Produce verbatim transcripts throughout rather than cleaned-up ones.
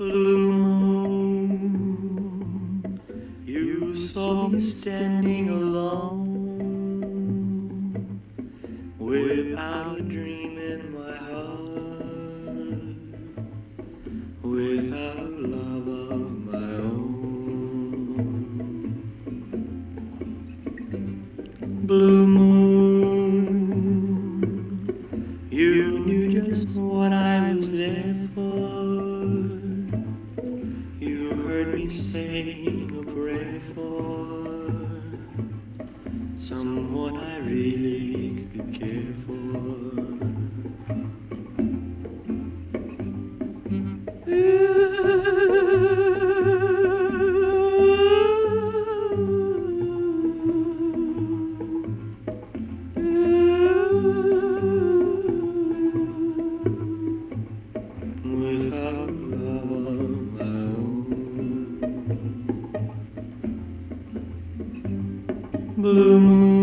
Blue moon, you saw me standing alone, without a dream in my heart, without love of my own. Blue moon, you knew just what I was there for. You heard me saying a prayer for someone I really could care for. Without love of my own. Blue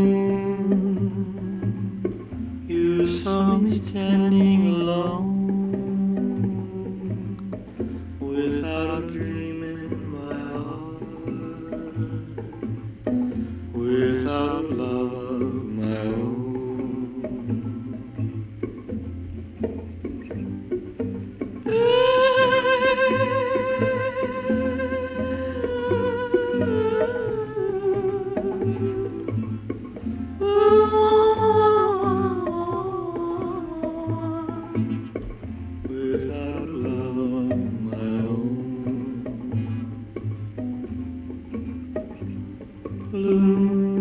moon, you saw me standing alone, without a dream in my heart, without a love of my own. Without love of my own. Blue